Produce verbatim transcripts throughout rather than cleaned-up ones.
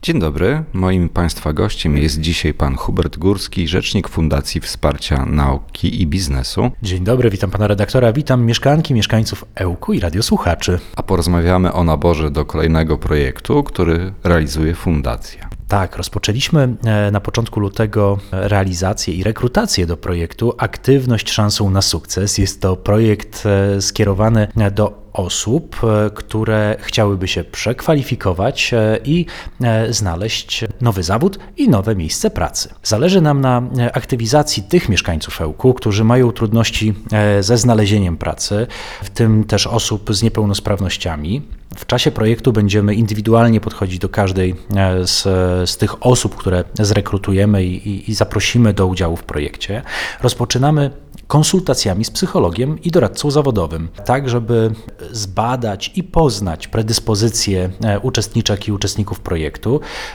Dzień dobry, moim Państwa gościem jest dzisiaj pan Hubert Górski, rzecznik Fundacji Wsparcia Nauki i Biznesu. Dzień dobry, witam pana redaktora, witam mieszkanki, mieszkańców Ełku i radiosłuchaczy. A porozmawiamy o naborze do kolejnego projektu, który realizuje Fundacja. Tak, rozpoczęliśmy na początku lutego realizację i rekrutację do projektu Aktywność szansą na sukces. Jest to projekt skierowany do osób, które chciałyby się przekwalifikować i znaleźć nowy zawód i nowe miejsce pracy. Zależy nam na aktywizacji tych mieszkańców Ełku, którzy mają trudności ze znalezieniem pracy, w tym też osób z niepełnosprawnościami. W czasie projektu będziemy indywidualnie podchodzić do każdej z, z tych osób, które zrekrutujemy i, i, i zaprosimy do udziału w projekcie. Rozpoczynamy konsultacjami z psychologiem i doradcą zawodowym, tak żeby zbadać i poznać predyspozycje uczestniczek i uczestników projektu,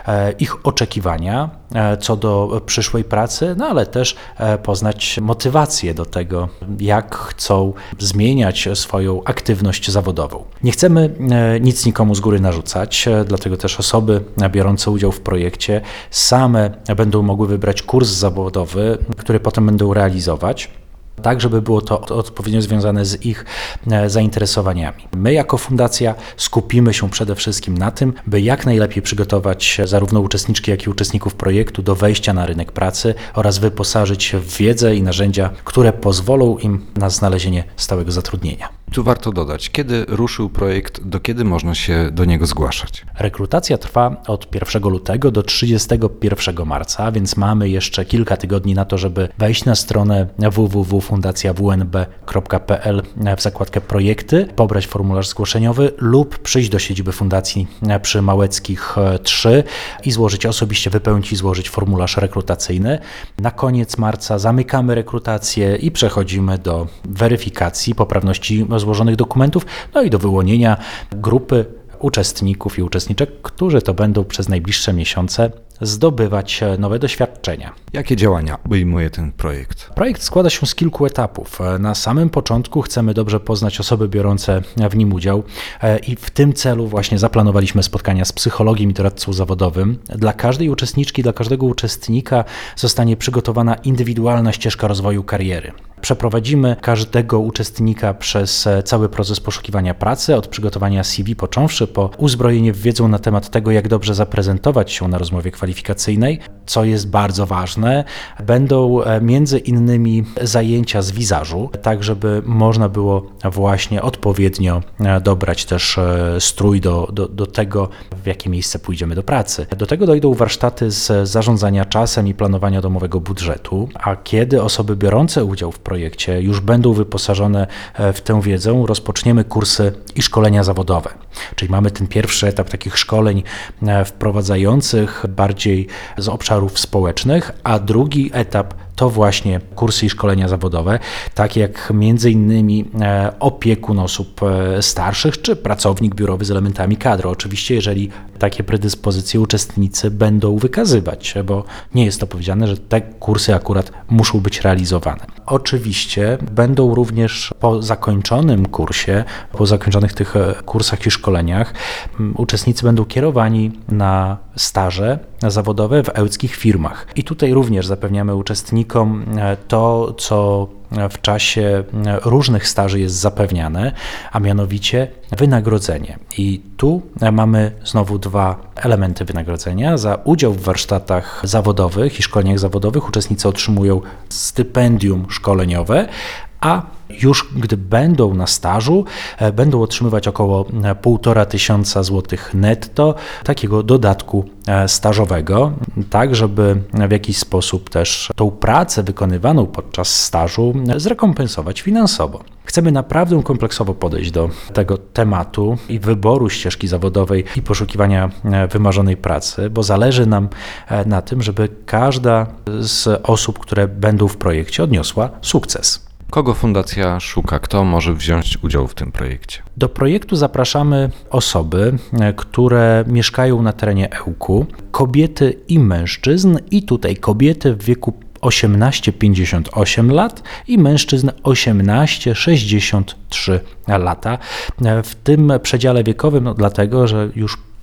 ich oczekiwania co do przyszłej pracy, no ale też poznać motywację do tego, jak chcą zmieniać swoją aktywność zawodową. Nie chcemy nic nikomu z góry narzucać, dlatego też osoby biorące udział w projekcie same będą mogły wybrać kurs zawodowy, który potem będą realizować, tak żeby było to odpowiednio związane z ich zainteresowaniami. My jako fundacja skupimy się przede wszystkim na tym, by jak najlepiej przygotować zarówno uczestniczki, jak i uczestników projektu do wejścia na rynek pracy oraz wyposażyć się w wiedzę i narzędzia, które pozwolą im na znalezienie stałego zatrudnienia. Tu warto dodać, kiedy ruszył projekt, do kiedy można się do niego zgłaszać? Rekrutacja trwa od pierwszego lutego do trzydziestego pierwszego marca, więc mamy jeszcze kilka tygodni na to, żeby wejść na stronę w w w kropka fundacja w n b kropka p l w zakładkę projekty, pobrać formularz zgłoszeniowy lub przyjść do siedziby fundacji przy Małeckich trzy i złożyć osobiście, wypełnić i złożyć formularz rekrutacyjny. Na koniec marca zamykamy rekrutację i przechodzimy do weryfikacji poprawności złożonych dokumentów, no i do wyłonienia grupy uczestników i uczestniczek, którzy to będą przez najbliższe miesiące zdobywać nowe doświadczenia. Jakie działania obejmuje ten projekt? Projekt składa się z kilku etapów. Na samym początku chcemy dobrze poznać osoby biorące w nim udział i w tym celu właśnie zaplanowaliśmy spotkania z psychologiem i doradcą zawodowym. Dla każdej uczestniczki, dla każdego uczestnika zostanie przygotowana indywidualna ścieżka rozwoju kariery. Przeprowadzimy każdego uczestnika przez cały proces poszukiwania pracy, od przygotowania C V począwszy po uzbrojenie w wiedzą na temat tego, jak dobrze zaprezentować się na rozmowie kwalifikacyjnej. Co jest bardzo ważne, będą między innymi zajęcia z wizażu, tak żeby można było właśnie odpowiednio dobrać też strój do, do, do tego, w jakie miejsce pójdziemy do pracy. Do tego dojdą warsztaty z zarządzania czasem i planowania domowego budżetu, a kiedy osoby biorące udział w projekcie już będą wyposażone w tę wiedzę, rozpoczniemy kursy i szkolenia zawodowe. Czyli mamy ten pierwszy etap takich szkoleń wprowadzających bardziej z obszarów społecznych, a drugi etap to właśnie kursy i szkolenia zawodowe, takie jak między innymi opiekun osób starszych czy pracownik biurowy z elementami kadry. Oczywiście jeżeli takie predyspozycje uczestnicy będą wykazywać, bo nie jest to powiedziane, że te kursy akurat muszą być realizowane. Oczywiście będą również po zakończonym kursie, po zakończonych tych kursach i szkoleniach uczestnicy będą kierowani na staże zawodowe w ełckich firmach. I tutaj również zapewniamy uczestnikom to, co w czasie różnych staży jest zapewniane, a mianowicie wynagrodzenie. I tu mamy znowu dwa elementy wynagrodzenia. Za udział w warsztatach zawodowych i szkoleniach zawodowych uczestnicy otrzymują stypendium szkoleniowe, a już gdy będą na stażu, będą otrzymywać około półtora tysiąca złotych netto takiego dodatku stażowego, tak żeby w jakiś sposób też tą pracę wykonywaną podczas stażu zrekompensować finansowo. Chcemy naprawdę kompleksowo podejść do tego tematu i wyboru ścieżki zawodowej i poszukiwania wymarzonej pracy, bo zależy nam na tym, żeby każda z osób, które będą w projekcie, odniosła sukces. Kogo fundacja szuka? Kto może wziąć udział w tym projekcie? Do projektu zapraszamy osoby, które mieszkają na terenie Ełku, kobiety i mężczyzn, i tutaj kobiety w wieku osiemnaście pięćdziesiąt osiem lat i mężczyzn osiemnaście sześćdziesiąt trzy lata. W tym przedziale wiekowym, no dlatego, że już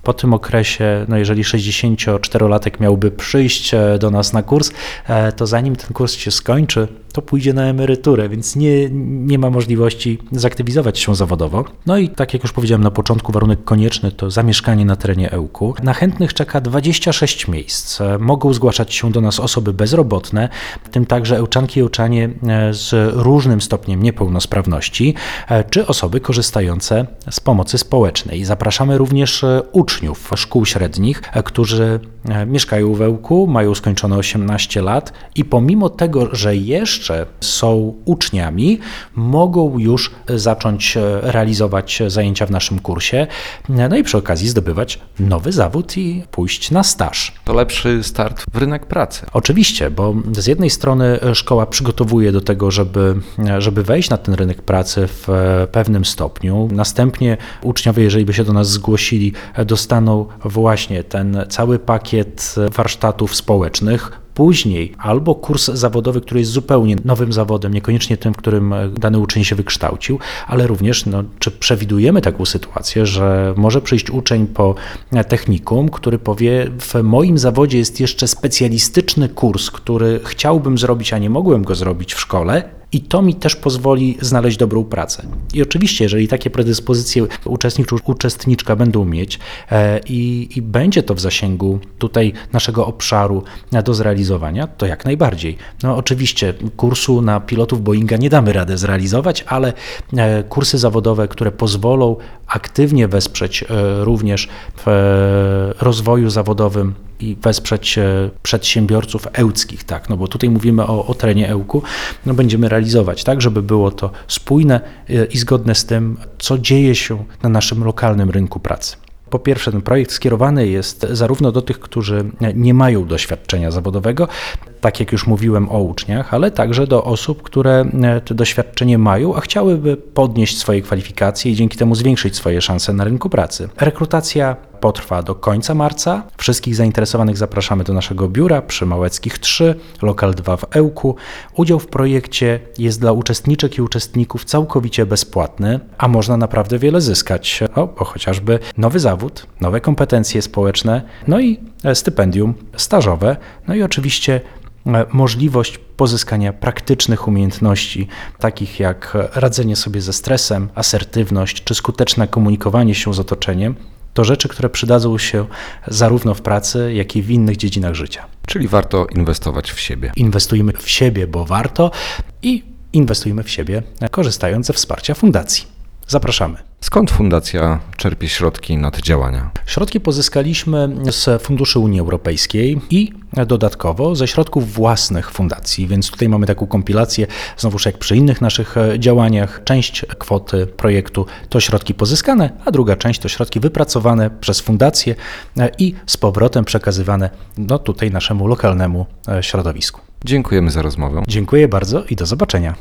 Po tym okresie, no jeżeli sześćdziesięcioczterolatek miałby przyjść e, do nas na kurs, e, to zanim ten kurs się skończy, to pójdzie na emeryturę, więc nie, nie ma możliwości zaktywizować się zawodowo. No i tak jak już powiedziałem na początku, warunek konieczny to zamieszkanie na terenie Ełku. Na chętnych czeka dwadzieścia sześć miejsc. Mogą zgłaszać się do nas osoby bezrobotne, w tym także Ełczanki i Ełczanie z różnym stopniem niepełnosprawności, czy osoby korzystające z pomocy społecznej. Zapraszamy również uczniów szkół średnich, którzy mieszkają w Ełku, mają skończone osiemnaście lat i pomimo tego, że jeszcze są uczniami, mogą już zacząć realizować zajęcia w naszym kursie, no i przy okazji zdobywać nowy zawód i pójść na staż. To lepszy start w rynek pracy. Oczywiście, bo z jednej strony szkoła przygotowuje do tego, żeby, żeby wejść na ten rynek pracy w pewnym stopniu. Następnie uczniowie, jeżeli by się do nas zgłosili, dostaną właśnie ten cały pakiet warsztatów społecznych. Później albo kurs zawodowy, który jest zupełnie nowym zawodem, niekoniecznie tym, w którym dany uczeń się wykształcił, ale również, no, czy przewidujemy taką sytuację, że może przyjść uczeń po technikum, który powie, w moim zawodzie jest jeszcze specjalistyczny kurs, który chciałbym zrobić, a nie mogłem go zrobić w szkole, i to mi też pozwoli znaleźć dobrą pracę. I oczywiście, jeżeli takie predyspozycje uczestnik czy uczestniczka będą mieć e, i, i będzie to w zasięgu tutaj naszego obszaru do zrealizowania, to jak najbardziej. No oczywiście kursu na pilotów Boeinga nie damy rady zrealizować, ale e, kursy zawodowe, które pozwolą aktywnie wesprzeć e, również w e, rozwoju zawodowym i wesprzeć przedsiębiorców ełckich, tak, no bo tutaj mówimy o, o terenie Ełku, no będziemy realizować tak, żeby było to spójne i zgodne z tym, co dzieje się na naszym lokalnym rynku pracy. Po pierwsze, ten projekt skierowany jest zarówno do tych, którzy nie mają doświadczenia zawodowego, tak jak już mówiłem o uczniach, ale także do osób, które to doświadczenie mają, a chciałyby podnieść swoje kwalifikacje i dzięki temu zwiększyć swoje szanse na rynku pracy. Rekrutacja potrwa do końca marca. Wszystkich zainteresowanych zapraszamy do naszego biura przy Małeckich trzy, lokal dwa w Ełku. Udział w projekcie jest dla uczestniczek i uczestników całkowicie bezpłatny, a można naprawdę wiele zyskać, o, bo chociażby nowy zawód, nowe kompetencje społeczne, no i stypendium stażowe, no i oczywiście możliwość pozyskania praktycznych umiejętności, takich jak radzenie sobie ze stresem, asertywność czy skuteczne komunikowanie się z otoczeniem, to rzeczy, które przydadzą się zarówno w pracy, jak i w innych dziedzinach życia. Czyli warto inwestować w siebie. Inwestujmy w siebie, bo warto, i inwestujmy w siebie, korzystając ze wsparcia fundacji. Zapraszamy. Skąd fundacja czerpie środki na te działania? Środki pozyskaliśmy z funduszy Unii Europejskiej i dodatkowo ze środków własnych fundacji, więc tutaj mamy taką kompilację, znowuż jak przy innych naszych działaniach. Część kwoty projektu to środki pozyskane, a druga część to środki wypracowane przez fundację i z powrotem przekazywane no, tutaj naszemu lokalnemu środowisku. Dziękujemy za rozmowę. Dziękuję bardzo i do zobaczenia.